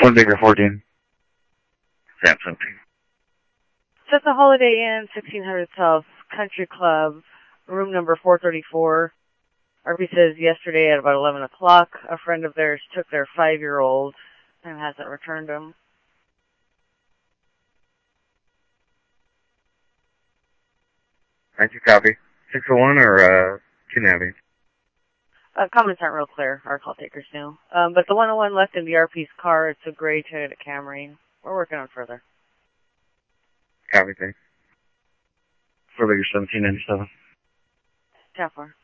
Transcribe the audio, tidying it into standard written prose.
One Digger 14. Sam 17. It's at the Holiday Inn, 1600 South Country Club, room number 434. RP says yesterday at about 11 o'clock, a friend of theirs took their 5-year-old and hasn't returned him. Thank you, copy. 601 or kidnapping? Comments aren't real clear, our call takers knew. But the 101 left in the RP's car, it's a gray Toyota Camry. We're working on further. Copy, thanks. For Digger 1797. How far?